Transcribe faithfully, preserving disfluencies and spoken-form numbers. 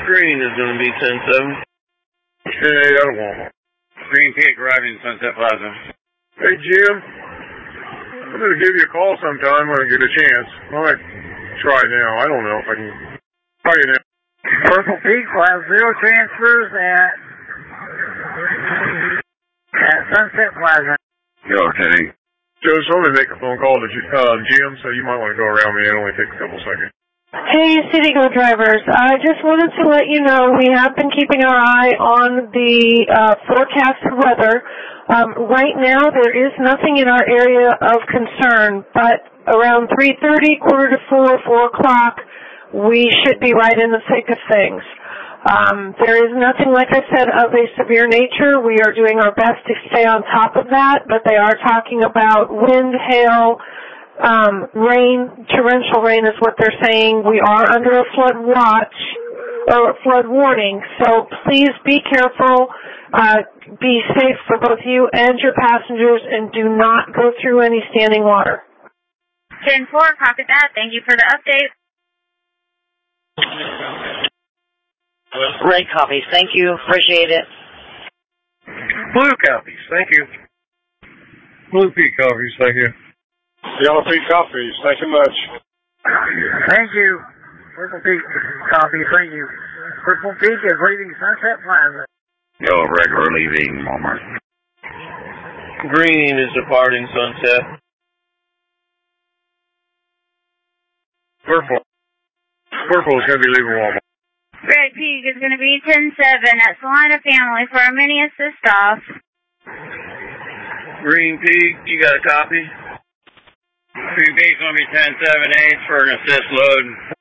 Green is going to be ten seven. Okay, out of Walmart. Green Peak arriving in Sunset Plaza. Hey, Jim. I'm going to give you a call sometime when I get a chance. I might try now. I don't know if I can try you now. Purple Peak will have zero transfers at, at Sunset Plaza. Yo, Teddy. Joe, so I'm going to make a phone call to uh, Jim, so you might want to go around me. It only takes a couple seconds. Hey, CityGo drivers. I just wanted to let you know we have been keeping our eye on the uh, forecasted weather. Um, right now, there is nothing in our area of concern, but around three thirty, quarter to four, four o'clock, we should be right in the thick of things. Um, there is nothing, like I said, of a severe nature. We are doing our best to stay on top of that, but they are talking about wind, hail, um, rain, torrential rain is what they're saying. We are under a flood watch, or a flood warning, so please be careful, uh, be safe for both you and your passengers, and do not go through any standing water. ten four, copy that. Thank you for the update. Red copies. Thank you. Appreciate it. Blue copies. Thank you. Blue Peak copies. Thank you. Yellow Peak copies. Thank you much. Thank you. Purple Peak copy, thank you. Purple Peak is leaving Sunset Plaza. Yellow regular leaving Walmart. Green is departing Sunset. Purple. Purple is going to be leaving Walmart. Red Peak is going to be ten seven at Salina Family for a mini assist off. Green Peak, you got a copy? Green Peak's going to be ten seven eight for an assist load.